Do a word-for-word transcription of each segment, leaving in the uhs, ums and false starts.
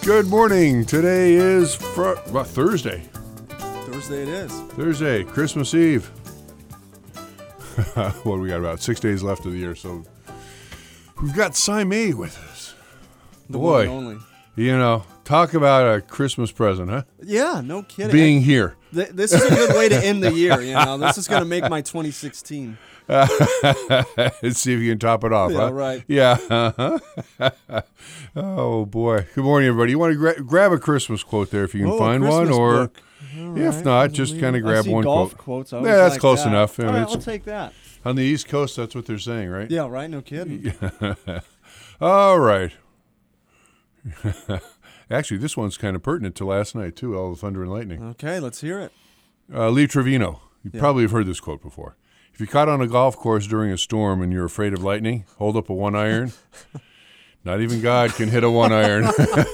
Good morning. Today is fr- well, Thursday. Thursday it is. Thursday, Christmas Eve. What do we got? About six days left of the year, so we've got Cy May with us. The Boy, one and only. You know, talk about a Christmas present, huh? Yeah, no kidding. Being I, here. th- this is a good way to end the year. You know, this is going to make my twenty sixteen. Uh, let's see if you can top it off, Yeah, huh? right. Yeah. Uh-huh. Oh, boy. Good morning, everybody. You want to gra- grab a Christmas quote there if you can Oh, find Christmas one, or book. All if right. not, just kind of I grab see one golf quote. quotes. I Yeah, always that's like close that. enough. All I mean, right, it's- I'll take that. On the East Coast, that's what they're saying, right? Yeah, right. No kidding. All right. Actually, this one's kind of pertinent to last night, too, all the thunder and lightning. Okay, let's hear it. Uh, Lee Trevino. You Yeah. probably have heard this quote before. If you're caught on a golf course during a storm and you're afraid of lightning, hold up a one iron. Not even God can hit a one iron.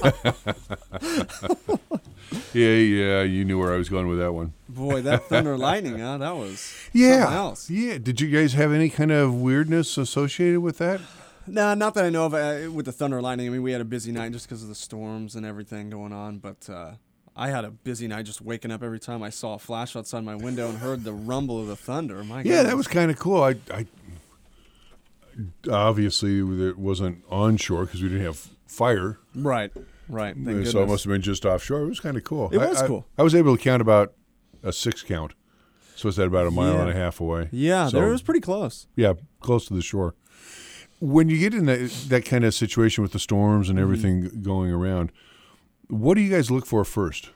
yeah, yeah, you knew where I was going with that one. Boy, that thunder and lightning, huh? That was Yeah. something else. Yeah. Did you guys have any kind of weirdness associated with that? Nah, not that I know of. Uh, with the thunder and lightning, I mean, we had a busy night just because of the storms and everything going on. But uh, I had a busy night just waking up every time I saw a flash outside my window and heard the rumble of the thunder. My Yeah, goodness. that was kind of cool. I, I obviously it wasn't onshore because we didn't have fire, Right, right. Thank so goodness. it must have been just offshore. It was kind of cool. It I- was I, cool. I was able to count about a six count, so it's at about a mile Yeah. and a half away. Yeah, so, there it was pretty close. Yeah, close to the shore. When you get in that that kind of situation with the storms and everything Mm-hmm. going around, what do you guys look for first?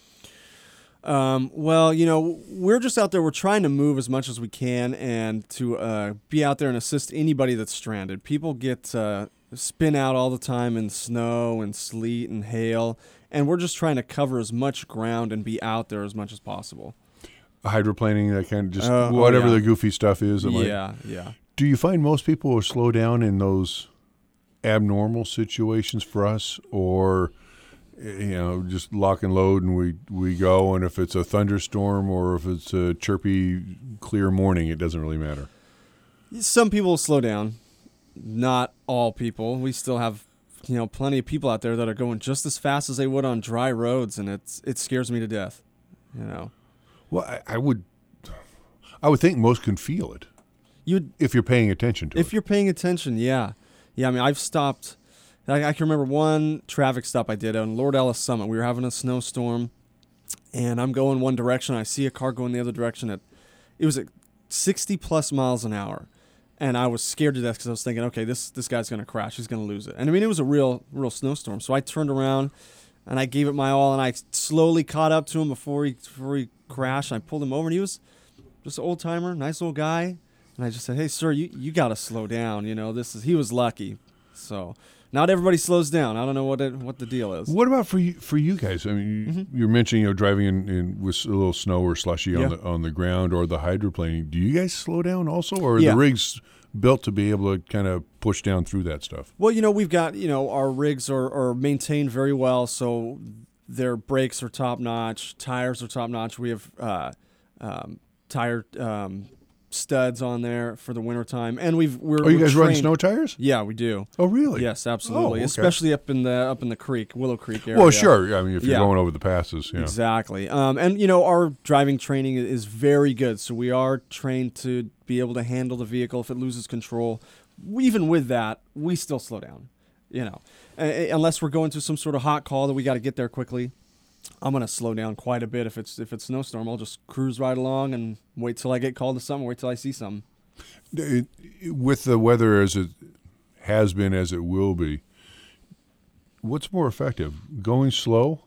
Um, well, you know, we're just out there. We're trying to move as much as we can and to uh, be out there and assist anybody that's stranded. People get uh, spin out all the time in snow and sleet and hail, and we're just trying to cover as much ground and be out there as much as possible. Hydroplaning, that kind of just Uh, oh, whatever yeah. the goofy stuff is. that might- Yeah, yeah. Do you find most people will slow down in those abnormal situations for us, or you know, just lock and load and we we go? And if it's a thunderstorm or if it's a chirpy, clear morning, it doesn't really matter. Some people slow down. Not all people. We still have, you know, plenty of people out there that are going just as fast as they would on dry roads, and it's it scares me to death. You know. Well, I, I would, I would think most can feel it You if you're paying attention to If it. you're paying attention, yeah. Yeah, I mean, I've stopped. I, I can remember one traffic stop I did on Lord Ellis Summit. We were having a snowstorm, and I'm going one direction. I see a car going the other direction. At, it was at sixty plus miles an hour, and I was scared to death because I was thinking, okay, this this guy's going to crash. He's going to lose it. And I mean, it was a real, real snowstorm. So I turned around, and I gave it my all, and I slowly caught up to him before he, before he crashed. And I pulled him over, and he was just an old-timer, nice old guy. And I just said, hey, sir, you, you got to slow down. You know, this is he was lucky. So not everybody slows down. I don't know what it, what the deal is. What about for you? For you guys, I mean, you, Mhm. you're mentioning you know driving in, in with a little snow or slushy on Yeah. the on the ground or the hydroplaning. Do you guys slow down also, or are Yeah. the rigs built to be able to kind of push down through that stuff? Well, you know, we've got, you know, our rigs are, are maintained very well. So their brakes are top notch. Tires are top notch. We have uh, um, tire um, studs on there for the wintertime. And we've, we're, Oh, you we're guys run trained- snow tires? Yeah, we do. Oh, really? Yes, absolutely. okay. Especially up in the, up in the creek, Willow Creek area. Well, sure. I mean, if you're Yeah. going over the passes, yeah. Exactly. Um, and, you know, our driving training is very good. So we are trained to be able to handle the vehicle if it loses control. Even with that, we still slow down, you know, uh, unless we're going through some sort of hot call that we got to get there quickly. I'm going to slow down quite a bit. If it's if it's snowstorm, I'll just cruise right along and wait till I get called to something, wait till I see something. It- with the weather as it has been, as it will be, what's more effective? Going slow,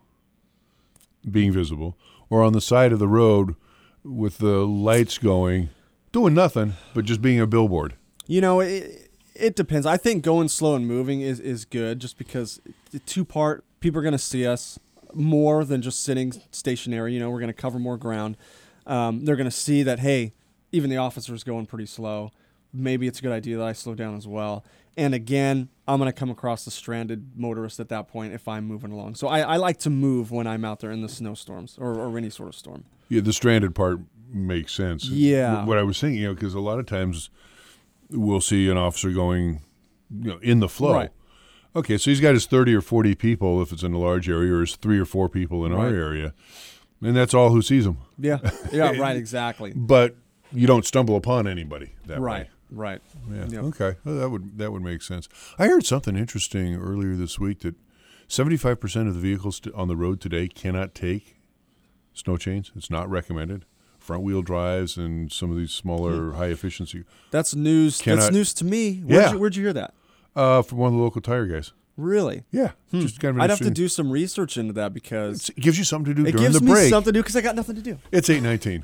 being visible, or on the side of the road with the lights going, doing nothing, but just being a billboard? You know, it, it depends. I think going slow and moving is, is good just because the two part, people are going to see us more than just sitting stationary. You know, we're going to cover more ground. Um, they're going to see that, hey, even the officer's going pretty slow. Maybe it's a good idea that I slow down as well. And again, I'm going to come across the stranded motorist at that point if I'm moving along. So I, I like to move when I'm out there in the snowstorms or, or any sort of storm. Yeah, the stranded part makes sense. Yeah. What I was thinking, you know, because a lot of times we'll see an officer going, you know, in the flow. Right. Okay, so he's got his thirty or forty people if it's in a large area, or his three or four people in our Right. area, and that's all who sees him. Yeah, yeah, right, exactly. But you don't stumble upon anybody that Right, way. right. Yeah. Yep. Okay. Well, that would that would make sense. I heard something interesting earlier this week that seventy-five percent of the vehicles t- on the road today cannot take snow chains. It's not recommended. Front wheel drives and some of these smaller high efficiency. That's news. Cannot- that's news to me. Where'd, Yeah. you, where'd you hear that? Uh, from one of the local tire guys. Really? Yeah. Just kind of. Hmm. I'd have to interesting- do some research into that because It gives you something to do it during gives the me break. something to do because I got nothing to do. It's eight nineteen.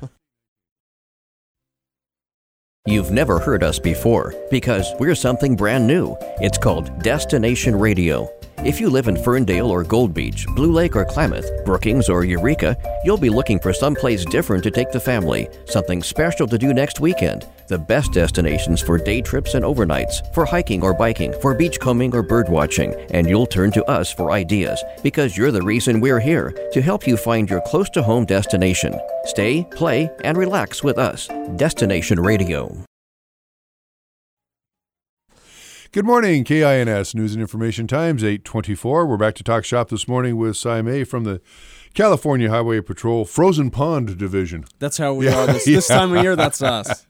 You've never heard us before because we're something brand new. It's called Destination Radio. If you live in Ferndale or Gold Beach, Blue Lake or Klamath, Brookings or Eureka, you'll be looking for someplace different to take the family, something special to do next weekend. The best destinations for day trips and overnights, for hiking or biking, for beachcombing or birdwatching, and you'll turn to us for ideas because you're the reason we're here, to help you find your close-to-home destination. Stay, play, and relax with us. Destination Radio. Good morning, K I N S News and Information Times, eight twenty-four. We're back to talk shop this morning with Cy May from the California Highway Patrol Frozen Pond Division. That's how we Yeah, are. This, this yeah. time of year, that's us.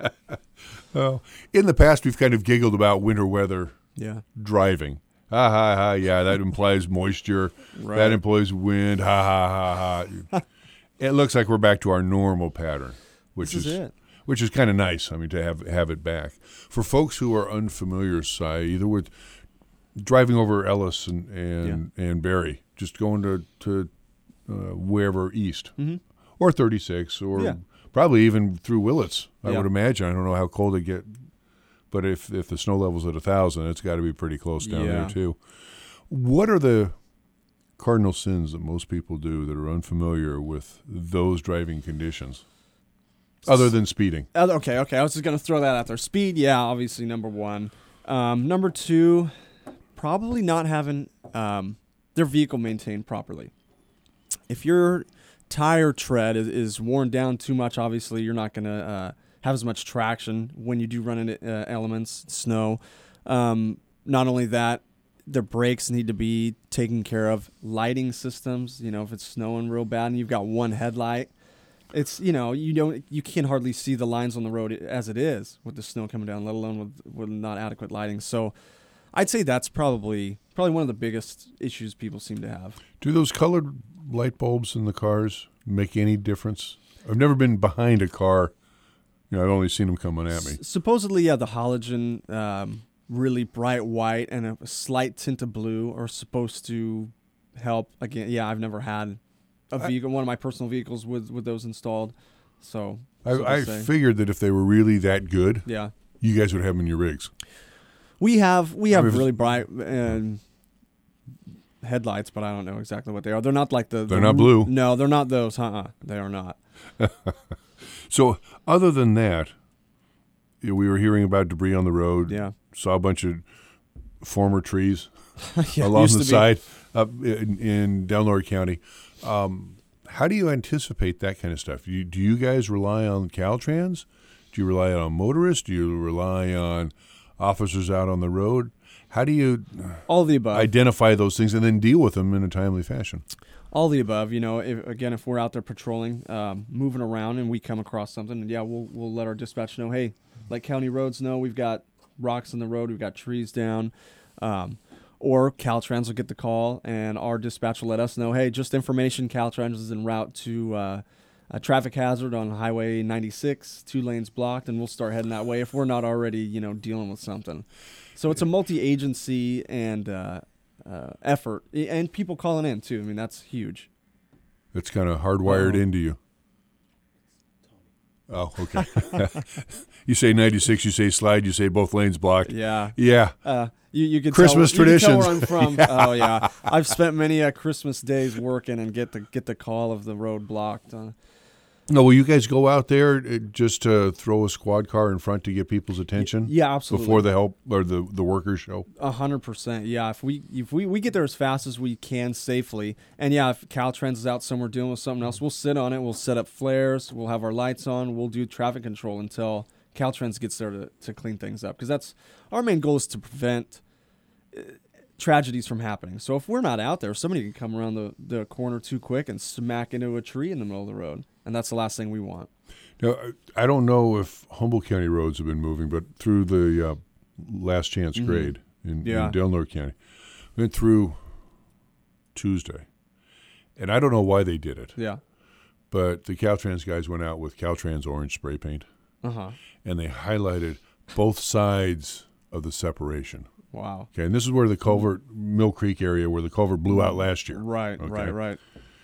Oh, in the past, we've kind of giggled about winter weather Yeah. driving. Ha ha ha! Yeah, that implies moisture. Right. That implies wind. Ha ha ha ha! It looks like we're back to our normal pattern, which This is it. which is kind of nice. I mean, to have have it back for folks who are unfamiliar, Cy, either with driving over Ellis and and, and Barry, just going to to uh, wherever east, Mm-hmm. or thirty-six, or Yeah. probably even through Willits. I Yeah. would imagine. I don't know how cold it get. But if, if the snow level's at a thousand, it's got to be pretty close down Yeah. there too. What are the cardinal sins that most people do that are unfamiliar with those driving conditions, other than speeding? Uh, Okay, okay. I was just going to throw that out there. Speed, yeah, obviously number one. Um, number two, probably not having um, their vehicle maintained properly. If your tire tread is, is worn down too much, obviously you're not going to uh, have as much traction when you do run into uh, elements, snow. Um, not only that, their brakes need to be taken care of. Lighting systems, you know, if it's snowing real bad and you've got one headlight, it's, you know, you don't, you can hardly see the lines on the road as it is with the snow coming down, let alone with, with not adequate lighting. So I'd say that's probably probably one of the biggest issues people seem to have. Do those colored light bulbs in the cars make any difference? I've never been behind a car. You know, I've only seen them coming at me. S- supposedly, yeah, the halogen, um, really bright white and a slight tint of blue are supposed to help. Again, yeah, I've never had a vehicle, one of my personal vehicles with, with those installed. So, I, so to I say. figured that if they were really that good, yeah, you guys would have them in your rigs. we have we I have mean, if- really bright um, headlights, but I don't know exactly what they are. They're not like the. They're the- not blue. No, they're not those. Uh-uh. They are not. So, other than that, you know, we were hearing about debris on the road. Yeah. Saw a bunch of former trees Yeah, it along used the to be. side up in, in Delaware County. Um, how do you anticipate that kind of stuff? You, do you guys rely on Caltrans? Do you rely on motorists? Do you rely on officers out on the road? How do you All of the above. identify those things and then deal with them in a timely fashion? All the above, you know. If, again, if we're out there patrolling, um, moving around, and we come across something, and yeah, we'll we'll let our dispatch know. Hey, let county roads know we've got rocks in the road, we've got trees down, um, or Caltrans will get the call, and our dispatch will let us know. Hey, just information. Caltrans is en route to uh, a traffic hazard on Highway ninety-six, two lanes blocked, and we'll start heading that way if we're not already, you know, dealing with something. So it's a multi-agency and uh, uh, effort, and people calling in too. I mean, that's huge. It's kind of hardwired Oh. into you. Oh, okay. You say ninety-six, you say slide, you say both lanes blocked. Yeah. Yeah. Uh, you you can Christmas tell, you can tell where I'm traditions. from. Oh yeah, I've spent many uh, Christmas days working and get the get the call of the road blocked. Uh, No, will you guys go out there uh, just to throw a squad car in front to get people's attention? yeah, absolutely. Before the help or the, the workers show? A hundred percent. Yeah, if we if we, we get there as fast as we can safely, and yeah, if Caltrans is out somewhere dealing with something else, we'll sit on it. We'll set up flares. We'll have our lights on. We'll do traffic control until Caltrans gets there to, to clean things up. Because that's our main goal is to prevent uh, tragedies from happening. So if we're not out there, somebody can come around the, the corner too quick and smack into a tree in the middle of the road. And that's the last thing we want. Now, I don't know if Humboldt County roads have been moving, but through the uh, last chance Mhm. grade in, Yeah. in Delnor County, went through Tuesday. And I don't know why they did it, Yeah. but the Caltrans guys went out with Caltrans orange spray paint, Uh-huh. and they highlighted both sides of the separation. Wow. Okay, and this is where the culvert, Mill Creek area, where the culvert blew out last year. Right, Okay. right, right.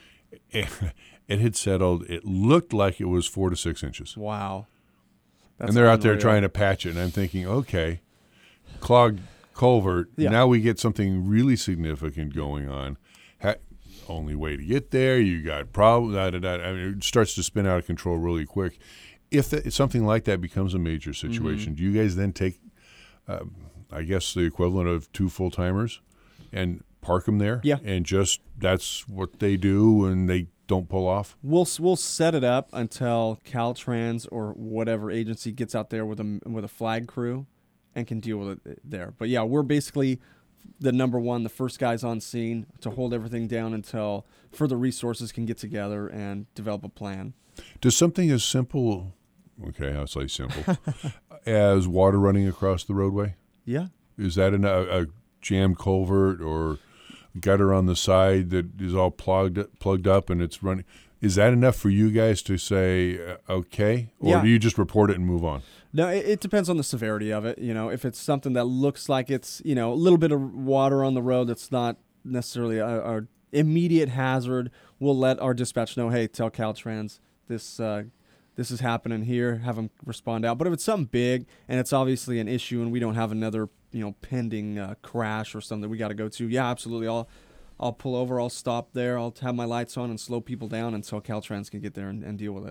It had settled. It looked like it was four to six inches. Wow. That's and they're out there unreal. trying to patch it, and I'm thinking, okay, clogged culvert, Yeah. now we get something really significant going on. Ha- only way to get there, you got problems. Da, da, da. I mean, it starts to spin out of control really quick. If, the, if something like that becomes a major situation, Mm-hmm. do you guys then take, uh, I guess, the equivalent of two full-timers and park them there? Yeah. And just that's what they do, and they don't pull off? We'll we'll set it up until Caltrans or whatever agency gets out there with a with a flag crew and can deal with it there. But yeah, we're basically the number one, the first guys on scene to hold everything down until further resources can get together and develop a plan. Does something as simple, okay, I'll say simple, as water running across the roadway? Yeah. Is that an, a, a jammed culvert or gutter on the side that is all plugged plugged up and it's running? Is that enough for you guys to say, uh, okay? Or Yeah. do you just report it and move on? No, it, it depends on the severity of it. You know, if it's something that looks like it's, you know, a little bit of water on the road that's not necessarily a, a immediate hazard, we'll let our dispatch know, hey, tell Caltrans this uh, this is happening here, have them respond out. But if it's something big and it's obviously an issue and we don't have another, you know, pending uh, crash or something we got to go to, yeah, absolutely. I'll I'll pull over, I'll stop there, I'll have my lights on and slow people down until Caltrans can get there and, and deal with it.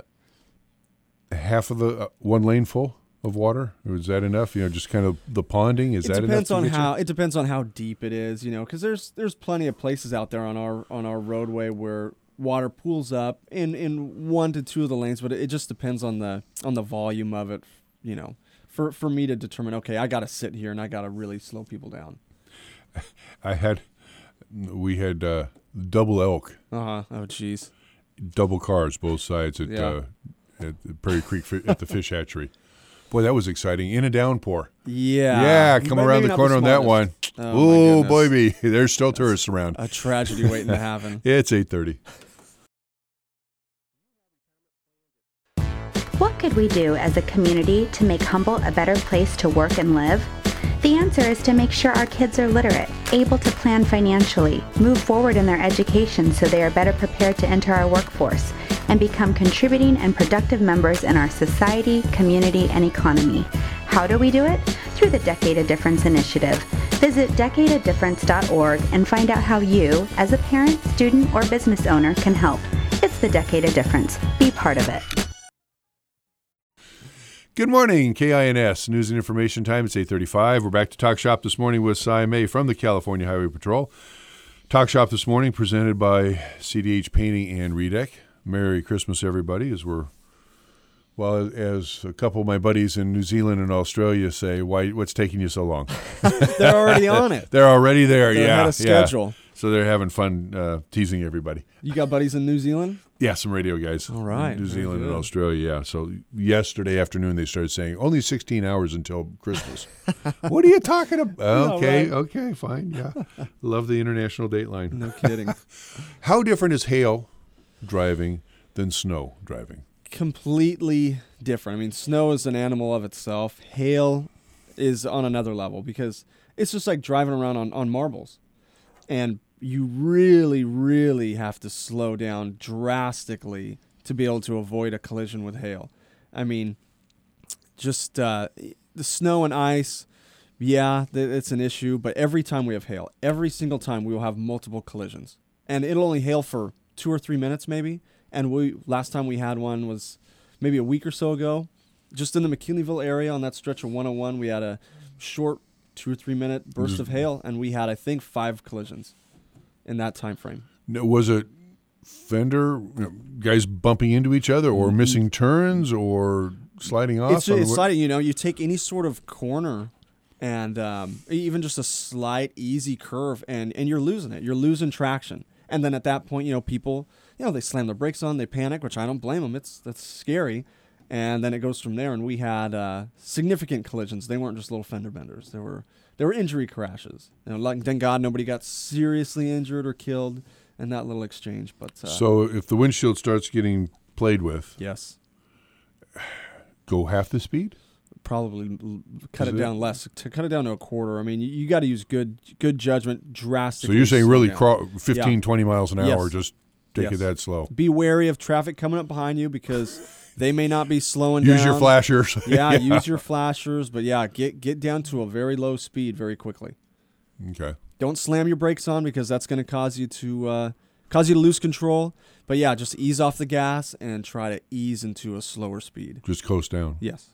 Half of the uh, one lane full of water? Or is that enough? You know, just kind of the ponding? Is it that depends enough on to get how you? it depends on how deep it is, you know, because there's there's plenty of places out there on our on our roadway where water pools up in, in one to two of the lanes, but it just depends on the on the volume of it, you know, for for me to determine, okay, I got to sit here and I got to really slow people down. I had, we had uh, double elk, Uh huh. Oh, jeez. double cars, both sides at, Yeah. uh, at Prairie Creek fi- at the fish hatchery. Boy, that was exciting. In a downpour. Yeah. Yeah, come But around maybe the not corner on that one. smartest. Oh, my Oh, goodness. baby, there's still tourists around. A tragedy waiting to happen. It's eight thirty. What could we do as a community to make Humboldt a better place to work and live? The answer is to make sure our kids are literate, able to plan financially, move forward in their education so they are better prepared to enter our workforce, and become contributing and productive members in our society, community, and economy. How do we do it? Through the Decade of Difference initiative. Visit decade of difference dot org and find out how you, as a parent, student, or business owner, can help. It's the Decade of Difference. Be part of it. Good morning, K I N S News and Information Time. It's eight thirty-five. We're back to Talk Shop this morning with Cy May from the California Highway Patrol. Talk Shop this morning presented by C D H Painting and Redec. Merry Christmas, everybody, as we're, well, as a couple of my buddies in New Zealand and Australia say, why? What's taking you so long? They're already on it. They're already there, They're yeah. ahead of yeah. schedule. So they're having fun uh, teasing everybody. You got buddies in New Zealand? Yeah, some radio guys. All right, in New very Zealand and good. Australia, yeah. So yesterday afternoon they started saying, only sixteen hours until Christmas. What are you talking about? Okay, right. okay, fine, yeah. Love the international dateline. No kidding. How different is hail driving than snow driving? Completely different. I mean, snow is an animal of itself. Hail is on another level because it's just like driving around on, on marbles. And you really, really have to slow down drastically to be able to avoid a collision with hail. I mean, just uh, the snow and ice, yeah, th- it's an issue. But every time we have hail, every single time we will have multiple collisions. And it'll only hail for two or three minutes maybe. And we last time we had one was maybe a week or so ago. Just in the McKinleyville area on that stretch of one oh one, we had a short two or three minute burst of hail, and we had, I think, five collisions in that time frame. Now, was it fender, you know, guys bumping into each other or missing turns or sliding off? It's, I mean, it's what- sliding, you know, you take any sort of corner and um, even just a slight easy curve, and, and you're losing it. You're losing traction. And then at that point, you know, people, you know, they slam their brakes on, they panic, which I don't blame them. It's that's scary. And then it goes from there. And we had uh, significant collisions. They weren't just little fender benders. There were there were injury crashes. You know, like, thank God nobody got seriously injured or killed in that little exchange. But uh, so if the windshield starts getting played with, yes, go half the speed? Probably l- cut Is it it? down less. To cut it down to a quarter. I mean, you, you got to use good good judgment, drastically. So you're saying slow really down. craw- fifteen, Yeah. twenty miles an hour, Yes. just take Yes. it that slow. Be wary of traffic coming up behind you because they may not be slowing Use down. your flashers. yeah, use your flashers, but yeah, get get down to a very low speed very quickly. Okay. Don't slam your brakes on because that's going to cause you to uh, cause you to lose control. But yeah, just ease off the gas and try to ease into a slower speed. Just coast down. Yes.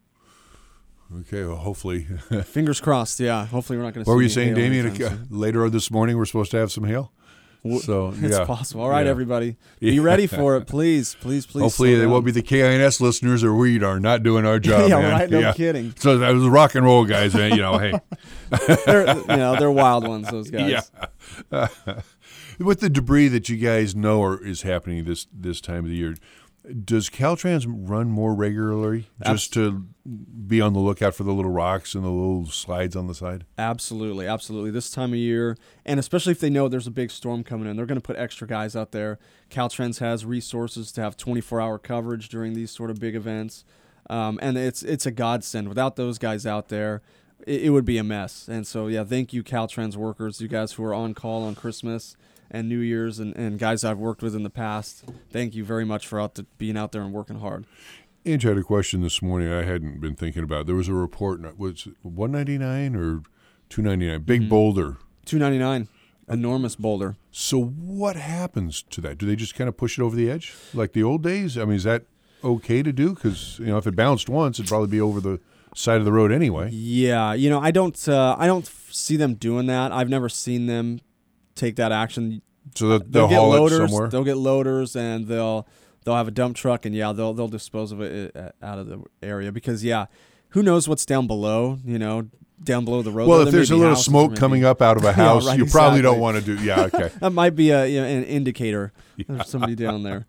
Okay, well, hopefully. Fingers crossed. Yeah. Hopefully we're not going to. What were you see saying, any hail Damien? anytime soon. Later on this morning, we're supposed to have some hail? W- So, It's yeah. possible. All right, Yeah. everybody, be Yeah. ready for it, please, please, please. Hopefully, slow they down. won't be the K I N S listeners, or we are not doing our job. yeah, man. right. No Yeah. kidding. So that was rock and roll, guys. Man. You know, hey. They're, you know, they're wild ones. Those guys. Yeah. With the debris that you guys know are, is happening this this time of the year, does Caltrans run more regularly just to be on the lookout for the little rocks and the little slides on the side? Absolutely, absolutely. This time of year, and especially if they know there's a big storm coming in, they're going to put extra guys out there. Caltrans has resources to have twenty-four hour coverage during these sort of big events, um, and it's it's a godsend. Without those guys out there, it, it would be a mess. And so, yeah, thank you, Caltrans workers, you guys who are on call on Christmas and New Year's, and, and guys I've worked with in the past. Thank you very much for out to being out there and working hard. Ange had a question this morning I hadn't been thinking about. There was a report, was it one ninety-nine or two ninety-nine? Big boulder. two ninety-nine, enormous boulder. So what happens to that? Do they just kind of push it over the edge like the old days? I mean, is that okay to do? Because, you know, if it bounced once, it'd probably be over the side of the road anyway. Yeah, you know, I don't, uh, I don't f- see them doing that. I've never seen them take that action. So they'll, They'll, they'll get haul loaders. it somewhere? They'll get loaders, and they'll they'll have a dump truck, and yeah, they'll they'll dispose of it uh, out of the area because yeah, who knows what's down below? You know, down below the road. Well, There if may there's a be little houses, smoke maybe- coming up out of a Yeah, house, right, you probably don't exactly. want to do. Yeah, okay. That might be a you know, an indicator. There's somebody down there.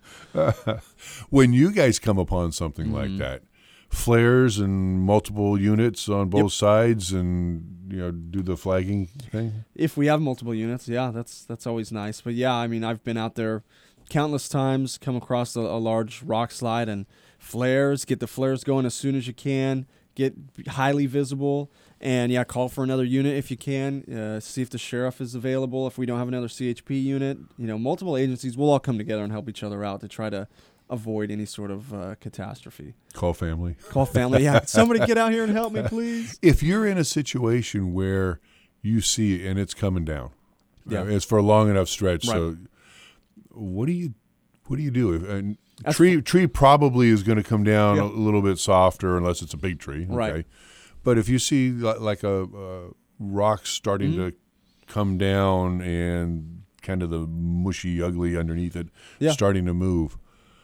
When you guys come upon something Mm-hmm. like that, flares and multiple units on both Yep. sides, and you know, do the flagging thing. If we have multiple units, yeah, that's that's always nice. But yeah, I mean, I've been out there countless times, come across a, a large rock slide and flares. Get the flares going as soon as you can. Get highly visible, and yeah, call for another unit if you can. Uh, see if the sheriff is available. If we don't have another C H P unit, you know, multiple agencies will all come together and help each other out to try to avoid any sort of uh, catastrophe. Call family. Call family. Yeah, somebody get out here and help me, please. If you're in a situation where you see it and it's coming down, Yeah. uh, it's for a long enough stretch. Right. So, what do you what do you do? If, and That's tree tree probably is going to come down Yeah. a little bit softer unless it's a big tree. Okay? Right. But if you see li- like a, a rock starting Mm-hmm. to come down and kind of the mushy, ugly underneath it Yeah. starting to move,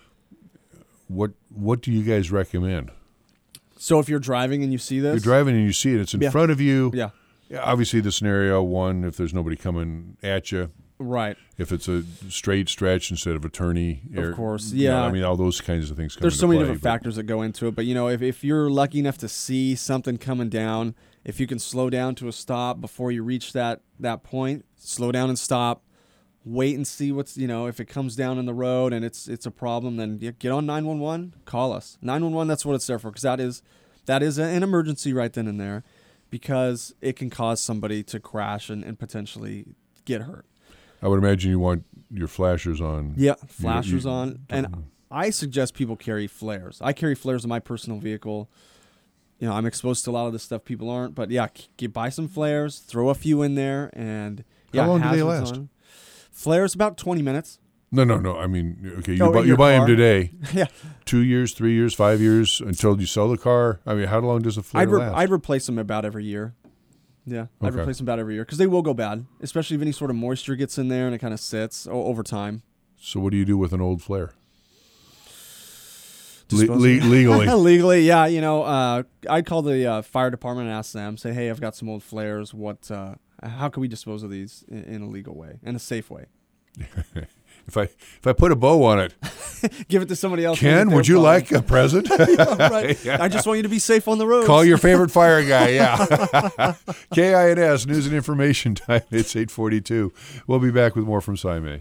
what what do you guys recommend? So if you're driving and you see this, You're driving and you see it; it's in Yeah. front of you. yeah, Yeah, obviously, the scenario one, if there's nobody coming at you, right. if it's a straight stretch instead of a turny. Of course, you know, yeah. I mean, all those kinds of things come There's into so many play, different but- factors that go into it, but you know, if, if you're lucky enough to see something coming down, if you can slow down to a stop before you reach that that point, slow down and stop, wait and see what's, you know, if it comes down in the road and it's it's a problem, then yeah, get on nine one one, call us. nine one one, that's what it's there for, because that is that is an emergency right then and there, because it can cause somebody to crash and, and potentially get hurt. I would imagine you want your flashers on. Yeah, flashers you- on. And I suggest people carry flares. I carry flares in my personal vehicle. You know, I'm exposed to a lot of this stuff people aren't. But yeah, get, buy some flares, throw a few in there, and yeah, How long do they hazards last? on. Flares about twenty minutes. No, no, no. I mean, okay, you Oh, buy, in you your buy them car? today. yeah, Two years, three years, five years until you sell the car. I mean, how long does a flare I'd re- last? I'd replace them about every year. Yeah, I'd Okay. replace them about every year because they will go bad, especially if any sort of moisture gets in there and it kind of sits o- over time. so what do you do with an old flare? Le- dispose le- of- legally. legally, yeah. You know, uh, I'd call the uh, fire department and ask them, say, hey, I've got some old flares. What? Uh, how can we dispose of these in, in a legal way, in a safe way? If I if I put a bow on it, Give it to somebody else. Ken, would you like a present? Yeah, right. Yeah. I just want you to be safe on the road. Call your favorite fire guy, yeah. K I N S, News and Information Time. It's eight forty-two. We'll be back with more from Cy May.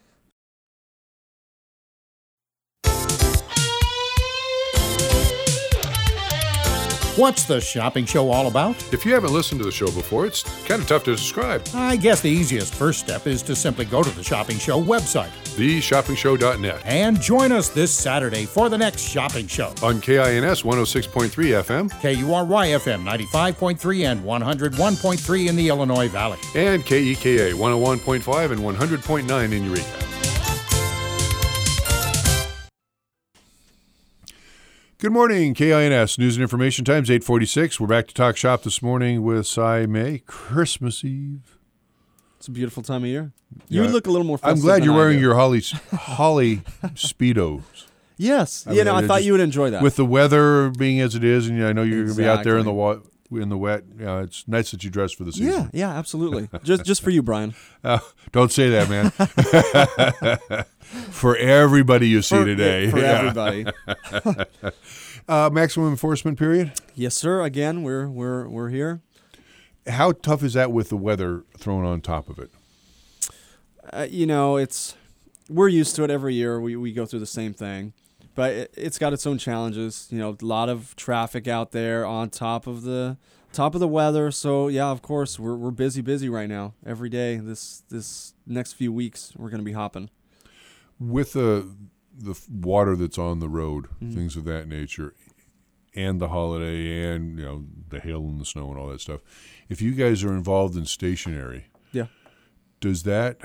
What's the shopping show all about? If you haven't listened to the show before, it's kind of tough to describe. I guess the easiest first step is to simply go to the Shopping Show website the shopping show dot net. and join us this Saturday for the next shopping show. On K I N S one oh six point three F M K U R Y F M ninety-five point three and one oh one point three in the Illinois Valley. and K E K A one oh one point five and one hundred point nine in Eureka. Good morning, K I N S News and Information Times, eight forty-six. We're back to Talk Shop this morning with Cy May. Christmas Eve. It's a beautiful time of year. You Yeah. look a little more I'm festive glad than you're I wearing do. your holly holly Speedos. Yes. I you mean, know, I they're thought just- you would enjoy that. With the weather being as it is, and I know you're going to be out there in the wa- Exactly. in the wet. Yeah, it's nice that you dress for the season. yeah, yeah, absolutely. just just for you, Brian. Uh, don't say that, man. For everybody you see For, today. for Yeah. everybody. Uh, maximum enforcement period. Yes, sir. Again, we're we're we're here. How tough is that with the weather thrown on top of it? Uh, you know, it's we're used to it every year. We we go through the same thing, but it, it's got its own challenges. You know, a lot of traffic out there on top of the top of the weather. So yeah, of course, we're we're busy, busy right now. Every day, this this next few weeks, we're gonna be hopping. With the the f- water that's on the road, Mhm. things of that nature, and the holiday, and you know the hail and the snow and all that stuff. If you guys are involved in stationary, Yeah. does that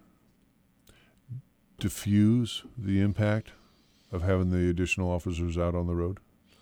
diffuse the impact of having the additional officers out on the road?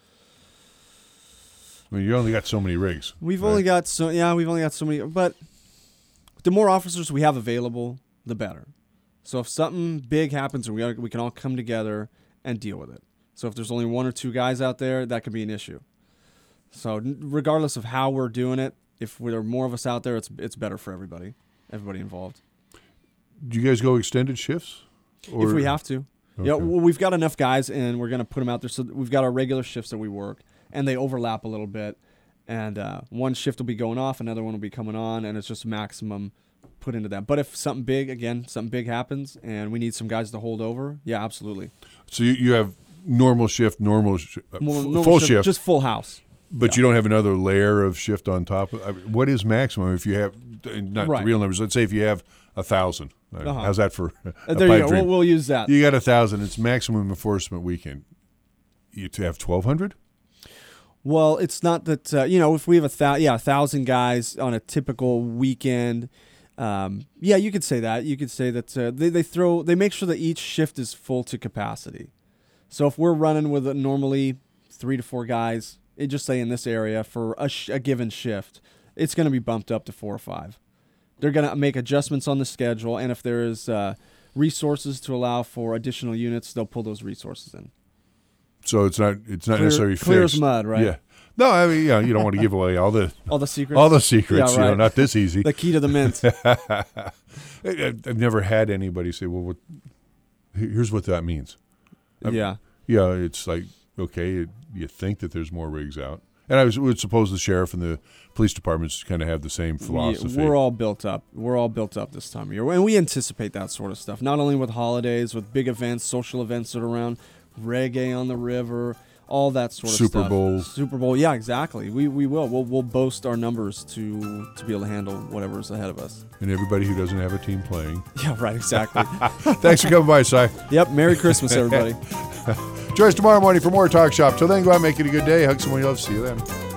I mean, you only got so many rigs. We've right? only got so yeah, we've only got so many, but the more officers we have available, the better. So if something big happens, we gotta, we can all come together and deal with it. So if there's only one or two guys out there, that could be an issue. So n- regardless of how we're doing it, if there are more of us out there, it's it's better for everybody, everybody involved. Do you guys go extended shifts? Or- If we have to. Okay. Yeah, well, we've got enough guys, and we're going to put them out there. So we've got our regular shifts that we work, and they overlap a little bit. And uh, one shift will be going off, another one will be coming on, and it's just maximum put into that. But if something big, again, something big happens, and we need some guys to hold over, yeah, absolutely. So you, you have normal shift, normal, sh- uh, More- f- normal full shift, shift, just full house. but you don't have another layer of shift on top. Of, I mean, what is maximum if you have, not Right. the real numbers, let's say if you have a thousand. Uh, Uh-huh. How's that for a Uh, there pipe you go. dream? We'll, we'll use that. You got a thousand. It's maximum enforcement weekend. You to have twelve hundred. Well, it's not that uh, you know if we have a thou- yeah a thousand guys on a typical weekend. Um, yeah, you could say that. You could say that uh, they they throw they make sure that each shift is full to capacity. So if we're running with a normally three to four guys, it just say in this area for a, sh- a given shift, it's going to be bumped up to four or five. They're going to make adjustments on the schedule, and if there is uh, resources to allow for additional units, they'll pull those resources in. So it's not it's not Clear- necessarily clear as fixed. mad, right? Yeah. No, I mean, yeah, you don't want to give away all the All the secrets. all the secrets. Yeah, You know, right. not this easy. The key to the mint. I- I've never had anybody say, "Well, what, here's what that means." I'm- yeah. Yeah, it's like, okay, you think that there's more rigs out. And I was, would suppose the sheriff and the police departments kind of have the same philosophy. Yeah, we're all built up. We're all built up this time of year. And we anticipate that sort of stuff, not only with holidays, with big events, social events that are around, reggae on the river, all that sort of Super stuff. Bowl. Super Bowl. Yeah, exactly. We we will. We'll we'll boast our numbers to to be able to handle whatever's ahead of us. And everybody who doesn't have a team playing. Yeah, right, exactly. Thanks for coming by, Si. Yep, Merry Christmas, everybody. Join us tomorrow morning for more Talk Shop. Till then, go out and make it a good day. Hug someone you love. See you then.